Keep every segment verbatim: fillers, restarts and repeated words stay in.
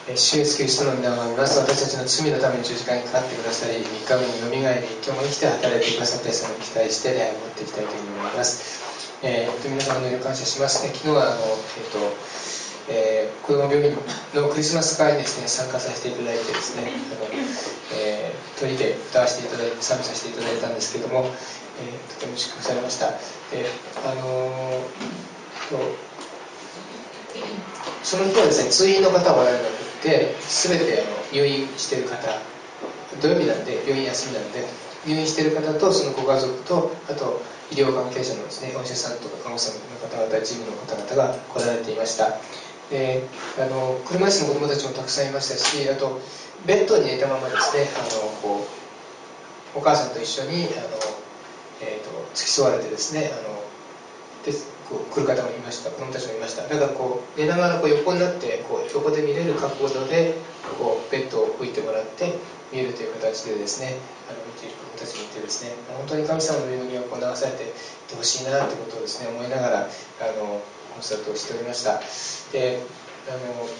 主イエスキリストの皆を見ます。私たちの罪のために十字架にかかってくださり、みっかめによみがえり、今日も生きて働いてくださった様に期待して礼拝を持っていきたいというふうに思います。えー、皆様のお感謝します。昨日はあの、えーとえー、子ども病院のクリスマス会にです、ね、参加させていただいてですね、あの、えー、鳥で歌わせていただいて賛美させていただいたんですけれども、えー、とても祝福されました。えー、あのー、とその日はですね、通院の方はおられなくて、すべてあの入院している方、土曜日なんで病院休みなんで、入院している方とそのご家族と、あと医療関係者のですね、お医者さんとか看護師さんの方々、事務の方々が来られていました。で、あの車椅子の子どもたちもたくさんいましたし、あとベッドに寝たままですね、あのこうお母さんと一緒にあの、えー、と付き添われてですね、あのでこう来る方もいました、子どもたちもいました。だからこう寝ながらこう横になってこう横で見れる角度でこうベッドを置いてもらって見えるという形でですね、あの見ている子どもたちもいてですね、本当に神様の恵みをこう流されていってほしいなということをですね思いながらあのコンサートをしておりました。で、あの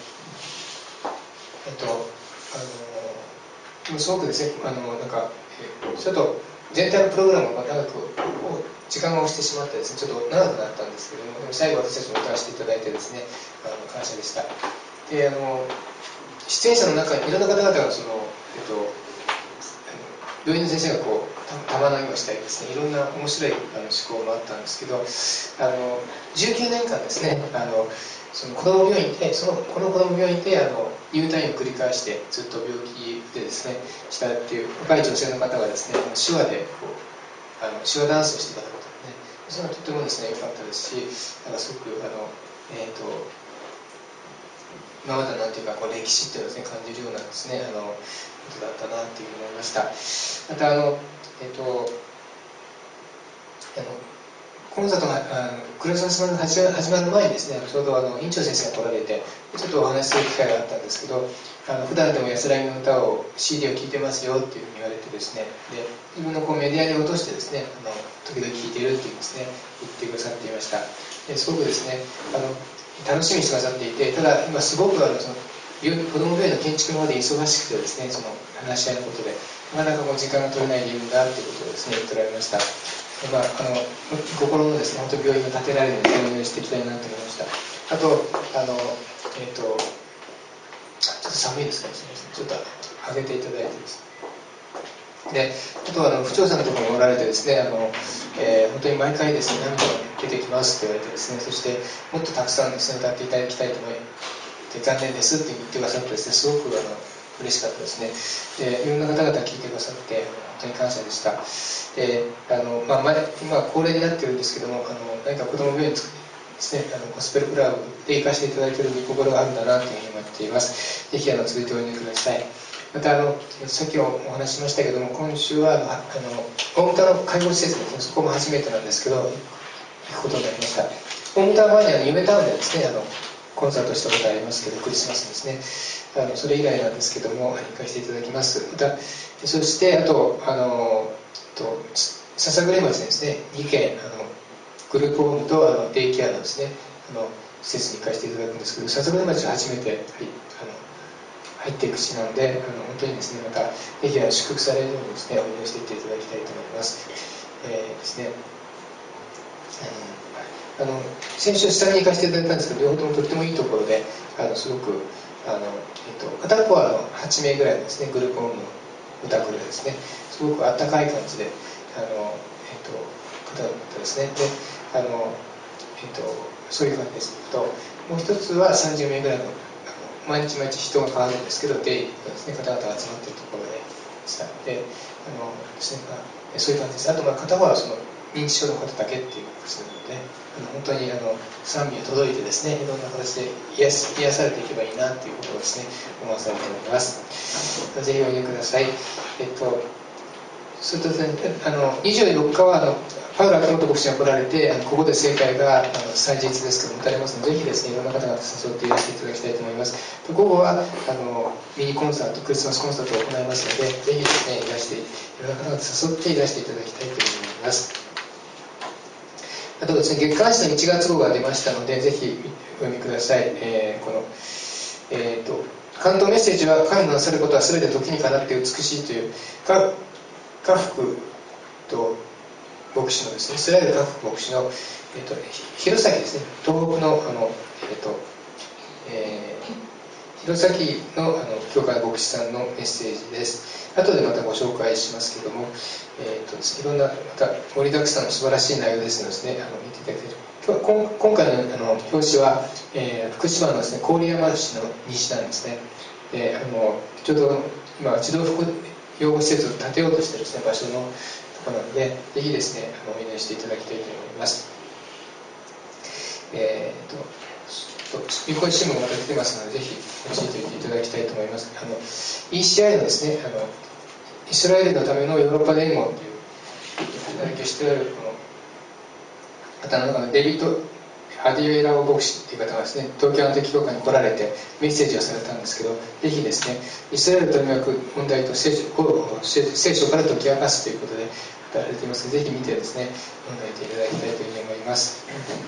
えっとあのすごくですね、あのなんかちょっと全体のプログラムが長く時間が押してしまってですね、ちょっと長くなったんですけども、でも最後私たちも歌わせていただいてですね、あの感謝でした。で、あの出演者の中にいろんな方々がその、えっと、病院の先生がこう玉投げをしたりですね、いろんな面白いあの思考もあったんですけど、あのじゅうきゅうねんかんですね、あのその子ども病院でそのこの子ども病院であの入退院を繰り返してずっと病気でですねしたっていう若い女性の方がですね、手話でこうあの手話ダンスをしていただくとね、それはとてもですね良かったですし、なんかすごくあのえっ、ー、と今までなんていうかこう歴史っていうのをですね感じるようなですねあのことだったなというふうに思いました。またあのえっ、ー、とあのコンサートがクリスマスが始まる前にですね、ちょうどあの院長先生が来られてちょっとお話しする機会があったんですけど、あの普段でも安らぎの歌を シーディー を聴いてますよっていうふうに言われてですね、で自分のこうメディアに落としてですね、あの時々聴いてるっていうですね言ってくださっていました。ですごくですねあの楽しみにしてくださっていて、ただ今すごくあのその子ども病院の建築の方で忙しくてですね、その話し合いのことでなかなかこう時間が取れない理由だっていうことをですね言っておられました。まあ、あの心のですね、本当に病院が建てられるようにお願いしていきたいなと思いました。あと、あの、えっ、ー、と、ちょっと寒いですかね、ちょっと上げていただいてです。で、あとはあの、府庁さんのところにおられてですね、あの、えー、本当に毎回ですね、涙が出てきますって言われてですね、そしてもっとたくさんですね、歌っていただきたいと思い、残念ですって言ってくださってですね、すごくあの、嬉しかったですね。で、いろんな方々聞いてくださって本当に感謝でした。で、あのまあ、前今恒例になってるんですけども、あの何か子ども病院作ってですね、あのゴスペルクラブで行かせていただいている御心があるんだなというふうに思っています。ぜひあの続いてお祈りください。またあのさっきお話ししましたけども、今週はあの大牟田の介護施設ですね、そこも初めてなんですけど行くことになりました。大牟田の前にあの夢タウンでですね、あのコンサートしたことありますけど、クリスマスですね、あのそれ以来なんですけども行かせていただきます。またそしてあとあのと篠栗町ですねにけんあのグループホームとあのデイケアのですねあの施設に行かせていただくんですけど、篠栗町は初めて、はい、あの入っていく地なので、あの本当にですねまたぜひ祝福されるようにですねお祈りしていっていただきたいと思います。えー、ですねあの先週下に行かせていただいたんですけど、両方ともとってもいいところで、あのすごくあの、えっと、片っぽはあのはちめいぐらいですね、グループホームの歌来るですね、すごくあったかい感じで、あの、えっと、方だったですね。で、あの、えっと、そういう感じですと、もう一つはさんじゅうめいぐらいの、あの毎日毎日人が変わるんですけど、デイのですね、方々が集まっているところでしたので、あのですね、まあ、そういう感じです。あと、まあ、片方はその認知症の方だけっていう形なので、あの本当にあの賛美が届いてですね、いろんな形で癒す癒されていけばいいなということをですね、思わされております。ぜひお祈りください。えっと、それとですね、あのにじゅうよっかはあのパウロ秋元牧師が来られて、あのここで正解があの祭日ですけども、打たれますので、ぜひですね、いろんな方々誘っていらしていただきたいと思います。午後はあのミニコンサート、クリスマスコンサートを行いますので、ぜひですね、いらして、いろんな方々誘っていらしていただきたいと思います。あとですね、月刊誌のいちがつごうが出ましたので、ぜひお読みください。えー、この、えーと、 関東メッセージは神のなさることは全て時にかなって美しいという家福と牧師のですね、イスラエル家福牧師の、えっと、弘前ですね、東北のあの、えっとえー、弘前のあの教会牧師さんのメッセージです。後でまたご紹介しますけども、えーとですね、いろんなまた盛りだくさんの素晴らしい内容ですのでですね、あの見ていただきたい。今日今回のあの表紙は、えー、福島のですね、郡山市の西なんですね。で、あのちょうど今児童福養護施設を建てようとしているですね、場所のところなので、ぜひですね、あのお祈りしていただきたいと思います。えーと有効新聞がまた出てますので、ぜひ用いておいていただきたいと思います。あの イーシーアイ のですね、あのイスラエルのためのヨーロッパ連合という働きをしておられるこの方のデビッド・アディオエラオ牧師という方がですね、東京アンテキ教会に来られてメッセージをされたんですけど、ぜひですね、イスラエルと取り巻く問題と聖書聖書から解き明かすということで語られていますので、ぜひ見てですね、読んでいていただきたいというふうに思います。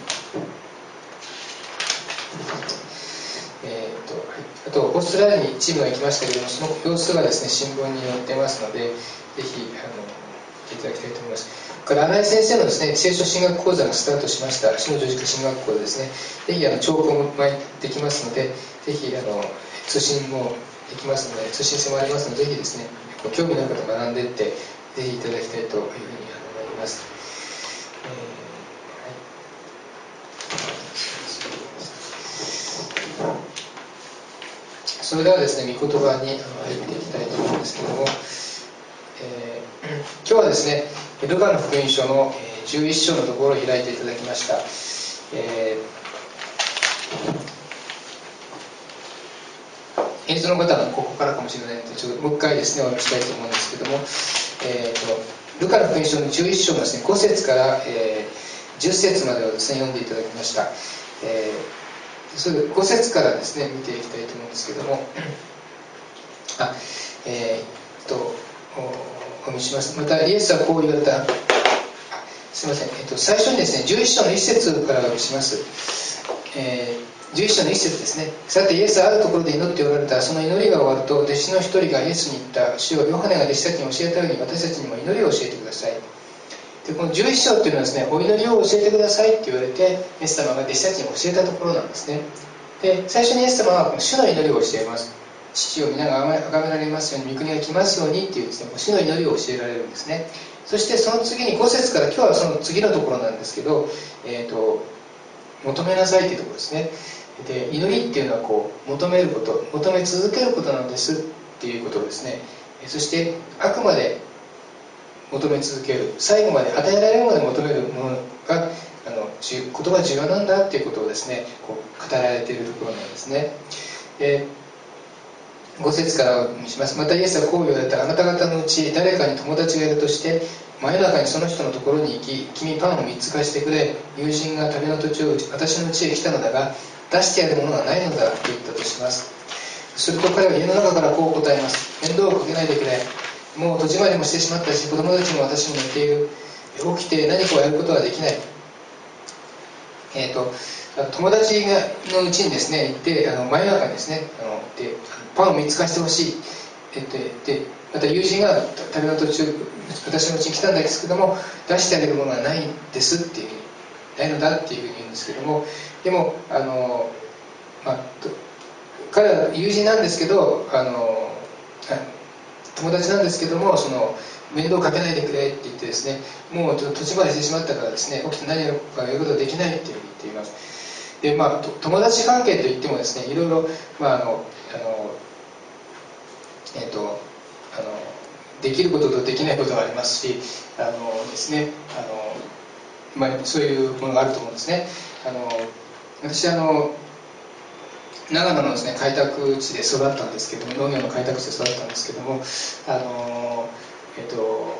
えーとはい、あとオーストラリアにチームが行きましたけども、その様子がですね、新聞に載ってますので、ぜひあの見ていただきたいと思います。これ新井先生のですね、聖書神学講座がスタートしました、篠女塾神学校でですね、ぜひあの聴講もできますので、ぜひあの通信もできますので、通信制もありますので、ぜひですね、ご興味のある方学んでいって、ぜひいただきたいというふうに思います。えーそれではですね、御言葉に入っていきたいと思うんですけども、えー、今日はですね、ルカの福音書のじゅういっ章のところを開いていただきました。えー、演奏の方はここからかもしれないので、ちょっともう一回ですね、お読みしたいと思うんですけども、えーと、ルカの福音書のじゅういっ章のですね、ご節から、えー、じゅっ節までをですね、読んでいただきました。えーそれでご節からですね、見ていきたいと思うんですけども、あ、えー、っと、お読みします。また、イエスはこう言われた、すみません、えっと、最初にですね、じゅういっ章のいち節からお読みします。えー、じゅういっ章のいち節ですね。さて、イエスはあるところで祈っておられた。その祈りが終わると、弟子の一人がイエスに言った。主よ、ヨハネが弟子たちに教えたように、私たちにも祈りを教えてください。でこのじゅういっ章っていうのはですね、お祈りを教えてくださいって言われて、イエス様が弟子たちに教えたところなんですね。で最初にイエス様はこの主の祈りを教えます。父を皆が崇められますように、御国が来ますようにっていうですね、主の祈りを教えられるんですね。そしてその次にご節から、今日はその次のところなんですけど、えーと、求めなさいっていうところですね。で祈りっていうのはこう求めること、求め続けることなんですっていうことですね。そしてあくまで求め続ける、最後まで与えられるまで求めるものがあの言葉が重要なんだっていうことをですね、こう語られているところなんですね。でご節からお読みします。またイエスはこう言われた。あなた方のうち誰かに友達がいるとして、真夜中にその人のところに行き、君パンをみっつ貸してくれ、友人が旅の途中私の家へ来たのだが出してやるものがないのだと言ったとします。すると彼は家の中からこう答えます。面倒をかけないでくれ、もう戸締まりもしてしまったし、子供たちも私も寝ている。起きて何かをやることはできない。えーと、友達がのうちにですね、行って、あの真夜中にですね、あのでパンをみっつ貸してほしい。えっと、でまた友人が旅の途中、私のうちに来たんですけども、出してあげるものがないんですっていうふうに、ないのだっていうふうに言うんですけども、でも、あの、まあ、彼は友人なんですけど、あの、友達なんですけども、その面倒かけないでくれって言ってですね、もうちょっと土地までしてしまったからですね、起きて何やるかやることができないっていうふうに言っています。で、まあ、友達関係といってもですね、いろいろ、まあ、あの、あの、えっ、ー、と、あの、できることとできないことがありますし、あのですね、あの、まあ、そういうものがあると思うんですね。あの、私、あの、長野のですね、開拓地で育ったんですけども、農業の開拓地で育ったんですけども、あの、えっ、ー、と、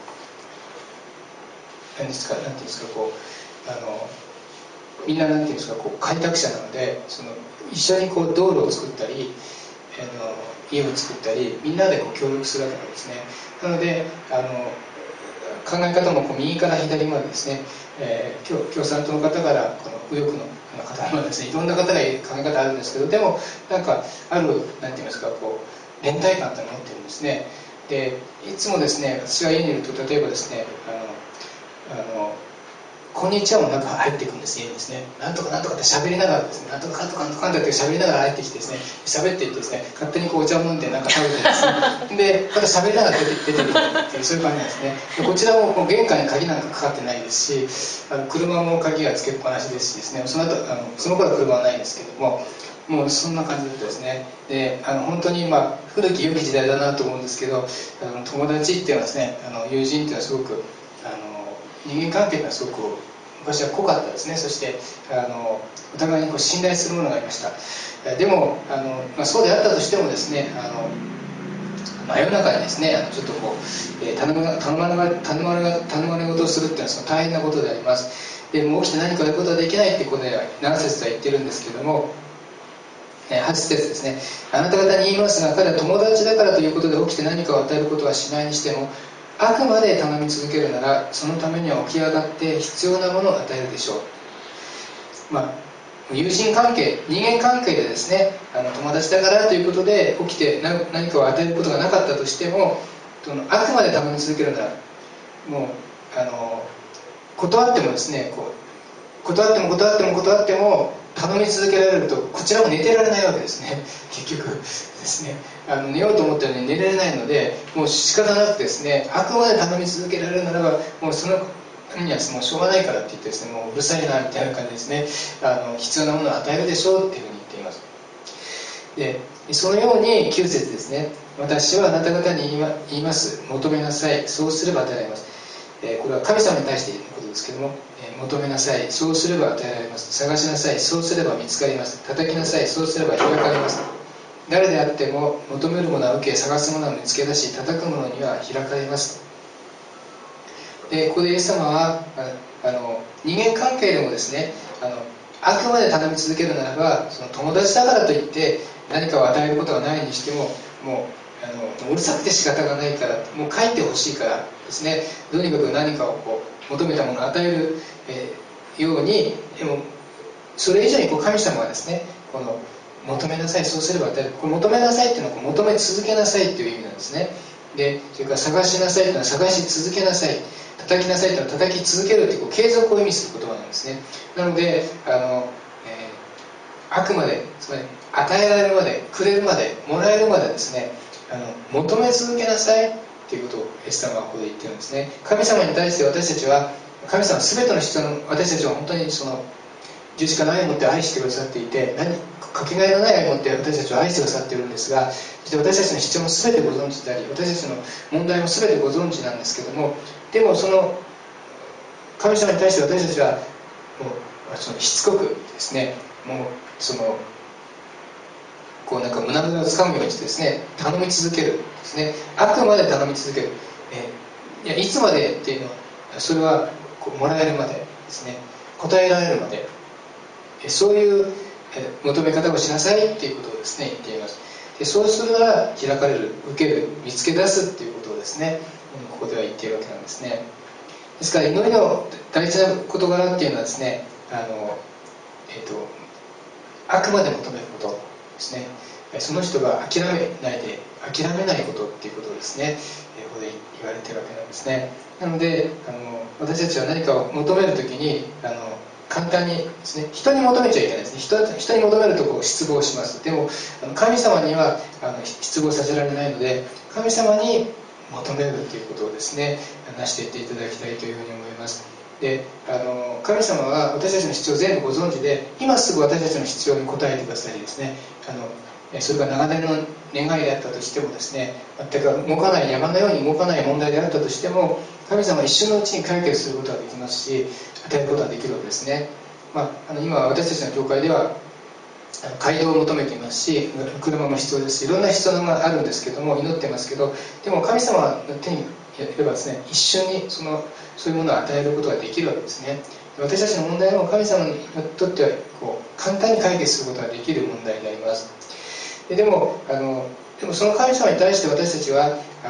何ですか、なんていうんですか、こう、あの、みんななんていうんですか、こう開拓者なので、その一緒にこう道路を作ったり、あの家を作ったり、みんなでこう協力するわけなんですね。なので、あの考え方もこう右から左までですね、えー、共, 共産党の方からこの右翼の方までですね、いろんな方が考え方あるんですけど、でもなんかあるなんて言いますか、こう連帯感ってのを持ってるんですね。でいつもですね、私が家にいると、例えばですね、あのあのこんにちはも中入っていくんです、家にですね。なんとかなんとかって喋りながらですね、なんとかなんとかなんとかって喋りながら入ってきてですね、喋っていってですね、勝手にこうお茶を飲んでなんか食べてですね、でまた喋りながら出て出てくるっていう、そういう感じなんですね。でこちらもこう玄関に鍵なんかかかってないですし、あの車も鍵がつけっぱなしですしですね、その後あのその頃は車はないんですけども、もうそんな感じだったですね。であの本当に、まあ、古き良き時代だなと思うんですけど、あの友達っていうのはですね、あの友人っていうのはすごくあの人間関係がすごく昔は濃かったですね。そしてあのお互いにこう信頼するものがありました。でもあの、まあ、そうであったとしてもですね、あの真夜中にですね、あのちょっとこう、えー、頼ま頼まれ頼まれ頼まれ事をするっていうのはその大変なことであります。でもう起きて何かやることはできないっていうことでなな節とは言ってるんですけども、はち節ですね、あなた方に言いますが、彼は友達だからということで起きて何かを与えることはしないにしても、あくまで頼み続けるなら、そのためには起き上がって必要なものを与えるでしょう。まあ、友人関係、人間関係でですね、あの友達だからということで起きて何かを与えることがなかったとしても、あくまで頼み続けるなら、もうあの断ってもですね、こう断っても断っても断っても頼み続けられると、こちらも寝てられないわけですね。結局ですね、あの寝ようと思ったのに寝れないので、もう仕方なくですね、あくまで頼み続けられるならば、もうそのにはもうしょうがないからって言ってですね、もううるさいなみたいな感じですね、あの必要なものを与えるでしょうっていうふうに言っています。でそのようにきゅう節ですね、私はあなた方に言います、求めなさい、そうすれば与えられます。えー、これは神様に対して言うことですけども、えー、求めなさい、そうすれば与えられます。探しなさい、そうすれば見つかります。叩きなさい、そうすれば開かれます。誰であっても求めるものは受け、探すものは見つけ出し、叩くものには開かれます。でここでイエス様はあの人間関係でもですね、あのあくまで頼み続けるならば、その友達だからといって何かを与えることがないにしても、もうあのうるさくて仕方がないから、もう書いてほしいからですね、とにかく何かをこう求めたものを与える、えー、ように、でもそれ以上にこう神様はですね、この求めなさい、そうすれば与える、この求めなさいっていうのはこう求め続けなさいという意味なんですね。でそれから探しなさいというのは探し続けなさい、叩きなさいというのは叩き続けるという、こう継続を意味する言葉なんですね。なのであの、えー、あくまで、つまり与えられるまで、くれるまで、もらえるまでですね、あの求め続けなさいということをイエス様はここで言ってるんですね。神様に対して私たちは、神様は全ての人の、私たちは本当にその十字架の愛を持って愛してくださっていて、何かけがえのない愛を持って私たちを愛してくださっているんですが、そして私たちの必要も全てご存知であり、私たちの問題も全てご存知なんですけども、でもその神様に対して私たちはもうそのしつこくですね、もうそのこうなんか胸ぐらをつかむようにしてですね、頼み続けるですね、あくまで頼み続ける、えー、いやいつまでっていうのは、それはこうもらえるまでですね、答えられるまで、そういう求め方をしなさいっていうことをですね言っています。でそうするなら開かれる、受ける、見つけ出すっていうことをですね、ここでは言っているわけなんですね。ですから祈りの大事な事柄っていうのはですね、あの、えーと、あくまで求めることですね。その人が諦めないで、諦めないことっていうことをですね、ここで言われているわけなんですね。なのであの私たちは何かを求めるときにあの簡単にですね、人に求めちゃいけないですね。 人, 人に求めるとこう失望します。でも神様にはあの失望させられないので、神様に求めるということをですね、なしていっていただきたいというふうに思います。であの神様は私たちの必要を全部ご存知で、今すぐ私たちの必要に応えてくださりですね、あのそれが長年の願いであったとしてもですね、全く動かない、山のように動かない問題であったとしても、神様は一瞬のうちに解決することができますし、与えることができるわけですね。まあ、あの今私たちの教会では街道を求めていますし、車も必要ですし、いろんな必要なものがあるんですけども、祈ってますけど、でも神様の手にやればですね、一瞬にそのそういうものを与えることができるわけですね。私たちの問題も神様にとってはこう簡単に解決することができる問題であります。で, でもあのでもその神様に対して私たちはあの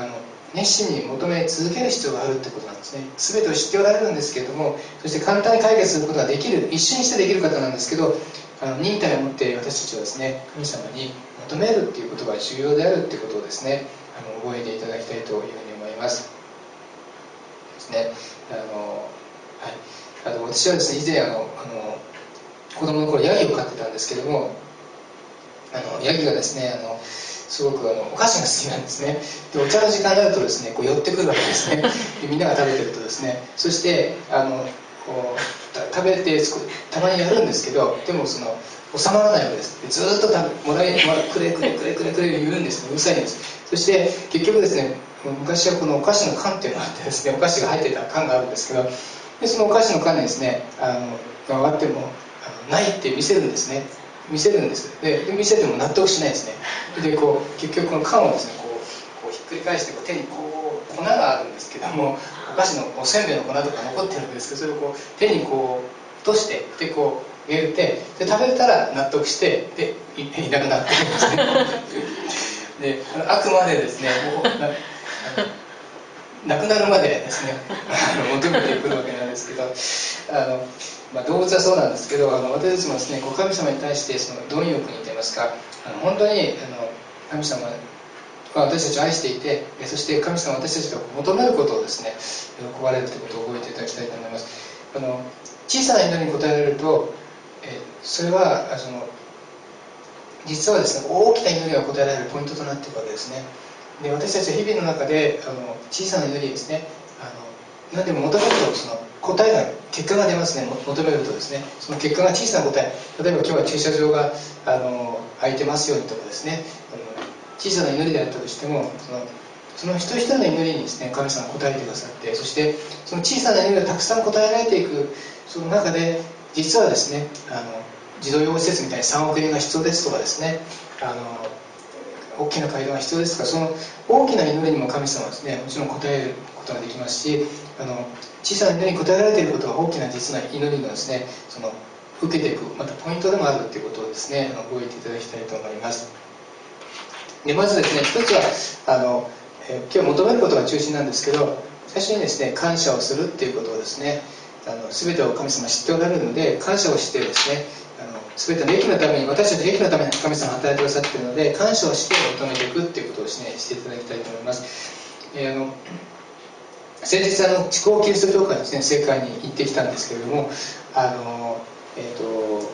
熱心に求め続ける必要があるということなんですね。全てを知っておられるんですけれども、そして簡単に解決することができる、一瞬にしてできる方なんですけど、あの忍耐を持って私たちはですね、神様に求めるっていうことが重要であるっていうことをですね、あの覚えていただきたいというふうに思います。ですね。あの、はい。あの私はですね、以前あのあの子供の頃ヤギを飼ってたんですけども、あのヤギがですね、あのすごくあのお菓子が好きなんですね。でお茶の時間になるとですね、こう寄ってくるわけですね。でみんなが食べてるとですね、そしてあのこう食べてたまにやるんですけど、でもその収まらないわけです。でずーっと食べもらいもらくれくれくれくれくれ言うんですね。うるさいんです。そして結局ですね、昔はこのお菓子の缶っていうのがあってですね、お菓子が入ってた缶があるんですけど、でそのお菓子の缶にですね、あのが終わってもあのないって見せるんですね。見せるんです。で見せても納得しないですね。でこう結局この缶をですね、こうこうひっくり返してこう手にこう粉があるんですけども、お菓子のおせんべいの粉とか残ってるんですけど、それをこう手にこう落としてでこう入れて、で食べたら納得してで い, いなくなってるんですね。であくまでですね、もうなあの亡くなるまでですね求めてくるわけなんですけど、あの、まあ、動物はそうなんですけど、あの私たちもですね、こう神様に対してその貪欲にといいますか、あの本当にあの神様は私たちを愛していて、そして神様は私たちが求めることをですね、喜ばれるということを覚えていただきたいと思います。あの小さな祈りに応えられると、えそれはその実はですね、大きな祈りが応えられるポイントとなっていくわけですね。で私たちは日々の中であの小さな祈りですね、あの何でも求めるとその答えが結果が出ますね。求めるとですね、その結果が小さな答え、例えば今日は駐車場があの空いてますようにとかですね、あの小さな祈りであったとしても、そのその一人一人の祈りにですね、神様が答えてくださって、そしてその小さな祈りがたくさん答えられていくその中で、実はですね、あの児童養護施設みたいにさんおくえんが必要ですとかですね、あの大きな階段が必要ですとか、その大きな祈りにも神様はですね、もちろん答えることができますし、あの小さな祈りに応えられていることが大きな実な祈りのですね、その受けていくまたポイントでもあるということをですね、あの覚えていただきたいと思います。でまずですね、一つはあの、えー、今日求めることが中心なんですけど、最初にですね、感謝をするっていうことをですね、あの全てを神様知っておられるので、感謝をしてですね、あの全ての益のために、私たちの益のために神様が働いてくださっているので、感謝をして求めていくっていうことをですね、していただきたいと思います。えー、あの先日あの地高キリスト教会の先生会に行ってきたんですけれども、あのえっ、ー、と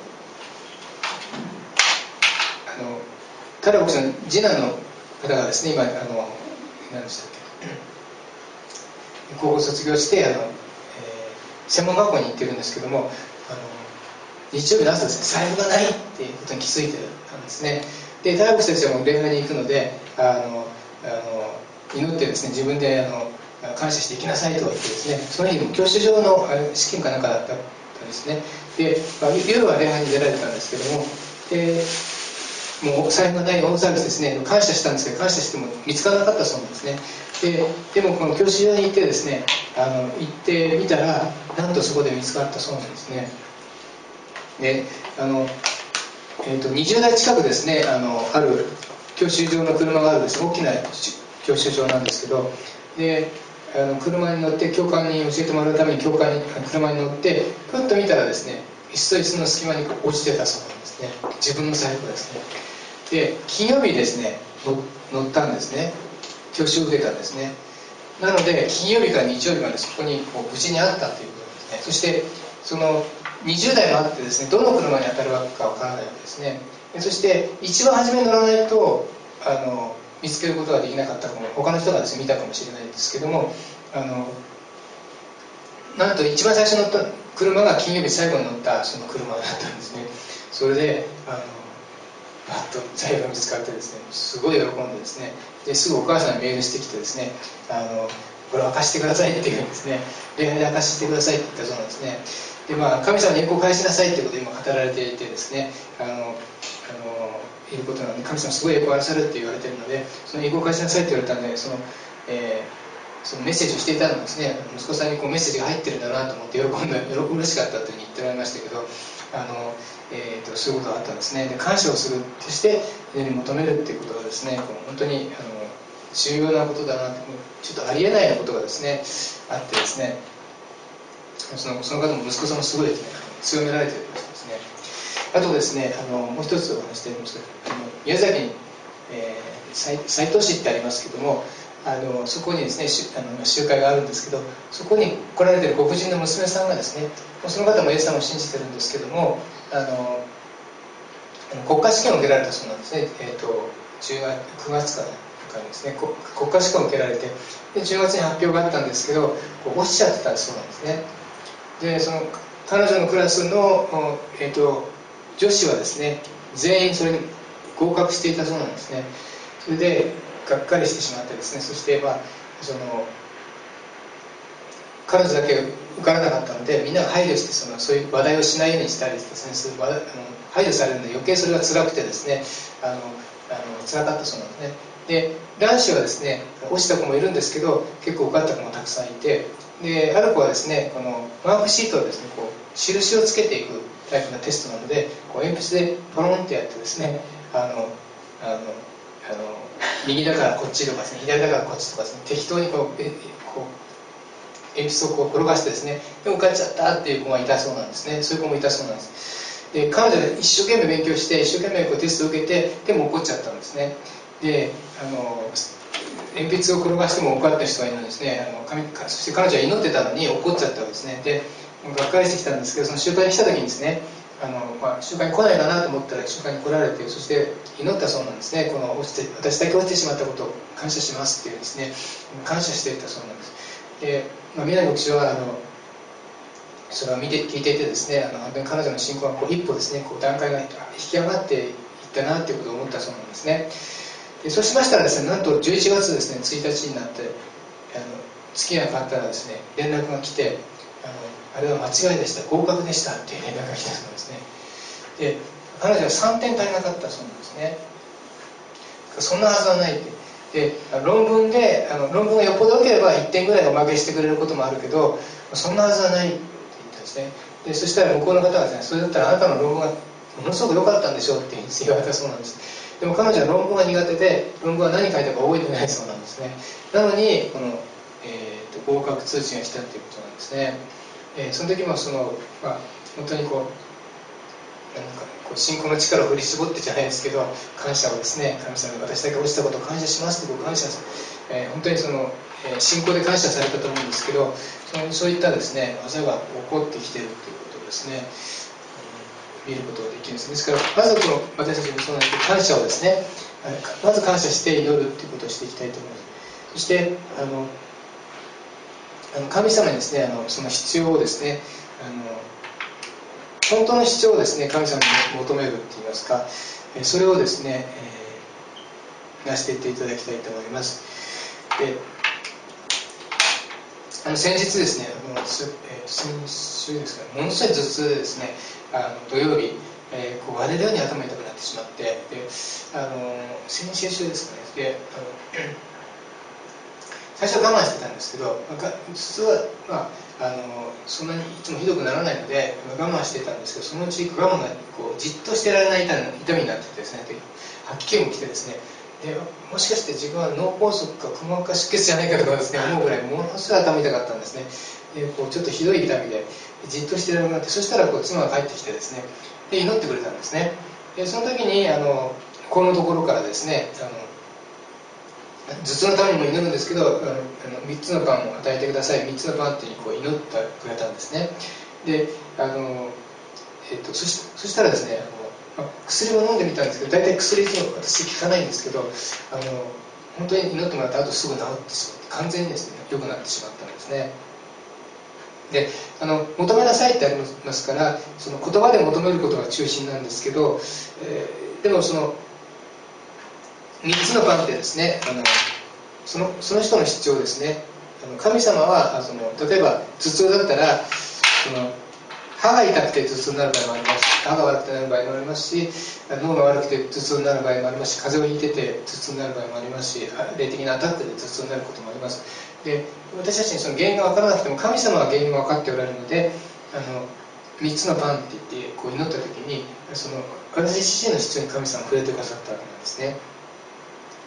あのタラ牧師の次男の方がですね、今あの何でしたっけ、高校卒業してあの、えー、専門学校に行ってるんですけども、あの日曜日の朝ですね、財布がないっていうことに気づいてたんですね。でタラ牧師たちはもう礼拝に行くので、あのあの祈ってですね、自分であの感謝していきなさいと言ってですね、その日教習所の試験かなんかだったんですね。で、まあ、夜は礼拝に出られてたんですけども、でもう財布がない大騒ぎですね、感謝したんですけど、感謝しても見つからなかったそうなんですね。で, でもこの教習所に行ってですね、あの行ってみたら、なんとそこで見つかったそうなんですね。であの、えー、とにじゅうだい近くですね、あのある教習所の車があるです、大きな教習所なんですけど、であの車に乗って教官に教えてもらうために教官に車に乗ってふっと見たらですね、椅子と椅子の隙間に落ちてたそうなんですね。自分の財布ですね。で金曜日ですね、乗ったんですね。教習を受けたんですね。なので金曜日から日曜日までそこにこう無事にあったということですね。そしてそのにじゅうだいもあってですね、どの車に当たるわけかわからないわけですね。そして一番初めに乗らないとあの見つけることができなかったかも、他の人がですね見たかもしれないんですけども、あのなんと一番最初に乗った車が金曜日最後に乗ったその車だったんですね。それであのパッと財布が見つかってですね、すごい喜んでですね、ですぐお母さんにメールしてきてですね、あのこれを明かしてくださいっていうんですね、礼拝で明かしてくださいって言ったそうなんですね。でまあ神様に栄光を返しなさいっていうことを今語られていてですね、あのあのいることなので、神様すごい栄光をなさるって言われているので、その栄光を返しなさいって言われたんで、その、えー、そのメッセージをしていたのですね、息子さんにこうメッセージが入ってるんだなと思って喜んで嬉しかったというふうに言っておられましたけど、あの、えー、とそういうことがあったんですね。で感謝をする、そして求めるっていうことがですね、本当にあの重要なことだなって、ちょっとありえないようなことがですねあってですね、そのその方も息子さんもすごいですね強められているんですね。あとですね、あのもう一つお話しておりますけど、宮崎に、えー、斎藤市ってありますけども、あのそこにですねあの集会があるんですけど、そこに来られているご婦人の娘さんがですね、その方もイエス様を信じてるんですけども、あの国家試験を受けられたそうなんですね。えーと、じゅうがつくがつからですね、国家試験を受けられて、でじゅうがつに発表があったんですけど、こう落ちちゃってたそうなんですね。でその彼女のクラスの、えーと、女子はですね全員それに合格していたそうなんですね。それでがっかりしてしまってですね、そして、まあ、その彼女だけ受からなかったので、みんなが配慮してそのそういう話題をしないようにしたりですね、そういう話題あの排除されるので余計それが辛くてですね、あのあの辛かったそうなんですね。で男子はですね落ちた子もいるんですけど、結構受かった子もたくさんいて、である子はですねこのマークシートをですねこう印をつけていくタイプのテストなので、こう鉛筆でポロンってやってですね、あのあのあの右だからこっちとかですね、左だからこっちとかですね、適当にこうえこう鉛筆をこう転がしてですね、で受かっちゃったっていう子がいたそうなんですね。そういう子もいたそうなんです。で彼女が一生懸命勉強して一生懸命こうテストを受けて、でも怒っちゃったんですね。であの鉛筆を転がしても受かった人がいるんですね。あのそして彼女は祈ってたのに怒っちゃったわけですね。でがっかりしてきたんですけど、その集会に来た時にですね、あの、まあ、集会に来ないかなと思ったら集会に来られて、そして祈ったそうなんですね。この落ちて私だけ落ちてしまったことを感謝しますっていうですね、感謝していたそうなんです。で、まあ、南牧師はあのそれを見て聞いていてですね、あの本当に彼女の信仰がこう一歩ですねこう段階が引き上がっていったなということを思ったそうなんですね。でそうしましたらですね、なんとじゅういちがつですねついたちになってあの月が変わったらですね連絡が来て、あのあれは間違いでした、合格でしたっていう連絡が来たそうですね。で彼女はさんてん足りなかったそうなんですね。そんなはずはないって。で論文であの論文がよっぽど良ければいってんぐらいおまけしてくれることもあるけど、そんなはずはないって言ったんですね。でそしたら向こうの方がですね、それだったらあなたの論文がものすごく良かったんでしょうって言われたそうなんです。でも彼女は論文が苦手で、論文は何書いたか覚えてないそうなんですね。なのにこの、えー、と合格通知が来たっていうことなんですね。えー、その時もその、まあ、本当にこうなんかこう信仰の力を振り絞ってじゃないですけど、感謝をですね、神様に私だけ落ちたことを感謝しますってこう感謝、えー、本当にその、えー、信仰で感謝されたと思うんですけど、そのそういったですね技が起こってきているということをですね、うん、見ることができるんです。ですからまずこの私たちもそうなんですけど、感謝をですね、まず感謝して祈るっていうことをしていきたいと思います。そしてあのあの神様にですね、あのその必要をですね、あの本当の主張をですね神様に求めるって言いますか、それをですね、えー、なしていっていただきたいと思います。であの先日ですね、あの、えー、先週ですかね、ものすごい頭痛でですね、あの土曜日、えー、こう割れるように頭痛くなってしまって、であの先々週ですかね、であの最初は我慢してたんですけど、頭痛は、まあ、あのそんなにいつもひどくならないので我慢してたんですけど、そのうち我慢がこうじっとしてられない痛みになっててですね、吐き気も来てですね、でもしかして自分は脳梗塞かくも膜下出血じゃないかとかですね思うぐらいものすごい頭痛かったんですね。でこうちょっとひどい痛みでじっとしてられなくなって、そしたらこう妻が帰ってきてですね、で祈ってくれたんですね。でその時にあのこのところからですね、あの頭痛のためにも祈るんですけど、あのみっつのパンを与えてください、みっつのパンってこう祈ってくれたんですね。であの、えっと、そ, しそしたらですね、あの薬も飲んでみたんですけど、大体薬いつも私効かないんですけど、あの本当に祈ってもらった後すぐ治ってしまって、完全にですね良くなってしまったんですね。であの求めなさいってありますから、その言葉で求めることが中心なんですけど、えー、でもそのみっつのパンってですね、あの その、その人の主張ですね、あの神様はその例えば頭痛だったらその歯が痛くて頭痛になる場合もありますし、歯が悪くなる場合もありますし、脳が悪くて頭痛になる場合もありますし、風邪をひいてて頭痛になる場合もありますし、霊的なアタックで頭痛になることもあります。で私たちにその原因が分からなくても神様は原因が分かっておられるので、あのみっつのパンって言ってこう祈った時に、その私自身の主張に神様が触れてくださったわけなんですね。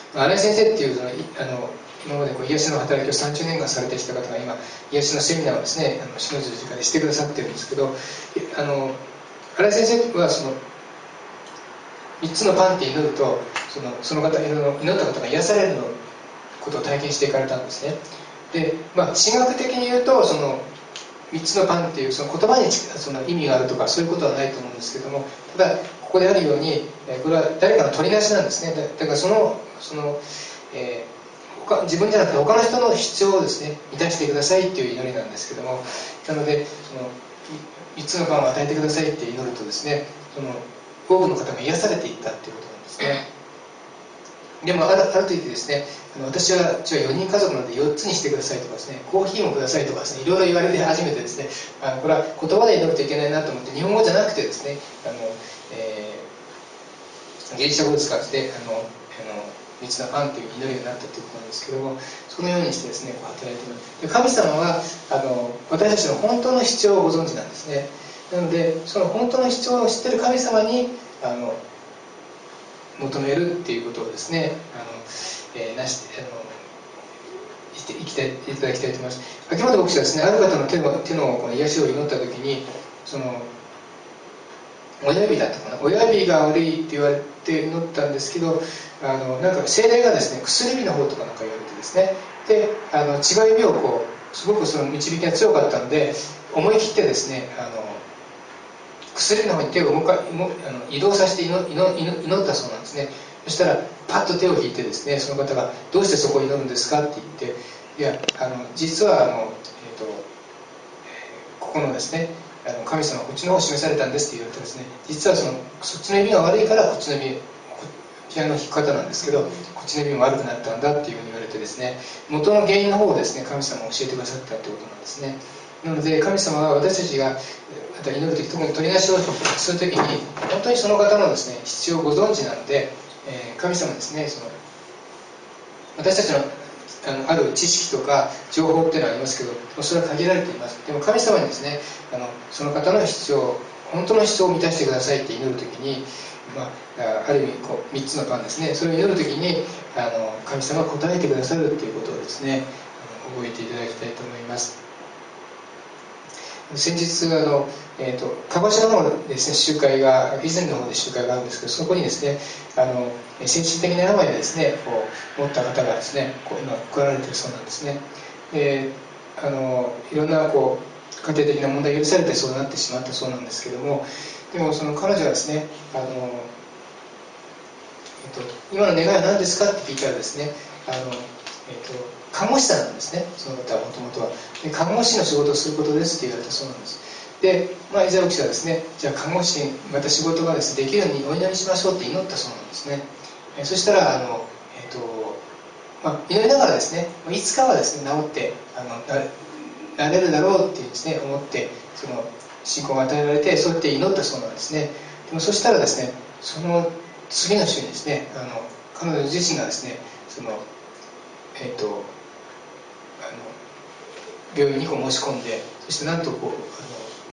新井先生っていうそのあの今までこう癒しの働きをさんじゅうねんかんされてきた方が今癒しのセミナーをですねあの篠十字架でしてくださってるんですけど、あの新井先生はそのみっつのパンって祈るとそのその方祈った方が癒されるのことを体験していかれたんですね。で、まあ、神学的に言うとそのみっつのパンっていうその言葉にその意味があるとかそういうことはないと思うんですけども、ただここであるようにこれは誰かの取りなしなんですね。だからそのその、えー他自分じゃなくて他の人の必要をですね満たしてくださいっていう祈りなんですけども、なのでそのみっつのパンを与えてくださいって祈るとですね、その多くの方が癒されていったっていうことなんですね。でもあるあると言ってですね、あの私はうちはよにん家族なのでよっつにしてくださいとかですね、コーヒーもくださいとかですね、いろいろ言われて初めてですね、あのこれは言葉で祈るといけないなと思って、日本語じゃなくてですね、あの、えー、ギリシャ語を使ってあのあのみっつのパンという祈りになったということなんですけども、そのようにしてですねこう働いています。で、神様はあの私たちの本当の必要をご存知なんですね。なのでその本当の必要を知っている神様にあの求めるっていうことをですねあの、えー、なしてあの生きていただきたいと思います。秋元牧師はですね、ある方の手の手のこの癒しを祈った時にその親指だったかな、親指が悪いって言われて祈ったんですけど、あのなんか精霊がですね薬指の方とかなんか言われてですね、であの違う指をこうすごくその導きが強かったので思い切ってですねあの薬の方に手を動かあの移動させて祈祈祈ったそうなんですね。そしたらパッと手を引いてですね、その方が「どうしてそこを祈るんですか?」って言って「いやあの実はあの、えーと、ここのですねあの神様はこっちの方を示されたんです」って言われてですね、実はそのそっちの指が悪いからこっちの指ピアノ弾く方なんですけど、こっちの指も悪くなったんだっていうふうに言われてですね、元の原因の方をですね神様が教えてくださったってことなんですね。なので神様は私たちがまた祈る時、特に取りなしをする時に本当にその方のですね必要をご存知なので、えー、神様ですねその私たちの あのある知識とか情報っていうのはありますけど、それは限られています。でも神様にですねあのその方の必要、本当の必要を満たしてくださいって祈る時に、まあ、ある意味こうみっつのパンですね、それを祈る時にあの神様が答えてくださるっていうことをですねあの覚えていただきたいと思います。先日あの、えーと、鹿児島の方でですね集会が以前の方で集会があるんですけど、そこにですねあの精神的な病でですねこう持った方がですねこう今来られているそうなんですね。であのいろんなこう家庭的な問題が許されてそうなってしまったそうなんですけども、でもその彼女はですねあの、えーと、今の願いは何ですかって聞いたらですねあの、えーと看護師さんなんですね、その方はもともとは。で看護師の仕事をすることですって言われたそうなんです。で、まあ、イザベル記者はですね、じゃあ看護師にまた仕事がです、ね、できるようにお祈りしましょうって祈ったそうなんですね。えそしたらあの、えーとまあ、祈りながらですね、いつかはですね治ってあの な, なれるだろうっていうですね思ってその信仰が与えられて、そうやって祈ったそうなんですね。でもそしたらですね、その次の週にですね、あの彼女自身がですね、そのえっ、ー、と病院にこう申し込んで、そしてなんとこうあの